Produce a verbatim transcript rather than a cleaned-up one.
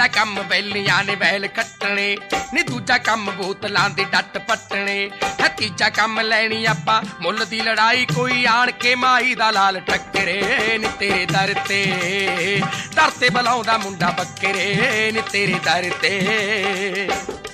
ਪਹਿਲਾ ਕੰਮ ਬੈਲੀਆਂ ਨੇ ਵੈਲ ਕੱਟਣੇ ਨੀ, ਦੂਜਾ ਕੰਮ ਬੋਤਲਾਂ ਦੇ ਡੱਟ ਪੱਟਣੇ ਹੈ, ਤੀਜਾ ਕੰਮ ਲੈਣੀ ਆਪਾਂ ਮੁੱਲ ਦੀ ਲੜਾਈ, ਕੋਈ ਆਣ ਕੇ ਮਾਈ ਦਾ ਲਾਲ ਟੱਕਰੇ ਨੀ ਤੇਰੇ ਦਰ ਤੇ, ਦਰ ਤੇ ਬੁਲਾਉਂਦਾ ਮੁੰਡਾ ਬੱਕਰੇ ਨੀ ਤੇਰੇ ਦਰ ਤੇ।